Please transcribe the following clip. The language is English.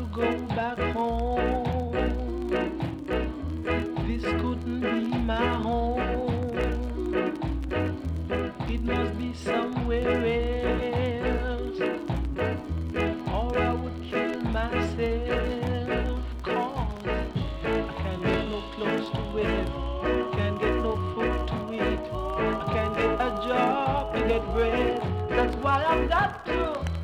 to go back home. This couldn't be my home. It must be somewhere else, or I would kill myself. 'Cause I can't get no clothes to wear, can't get no food to eat, I can't get a job to get bread. That's why I've got to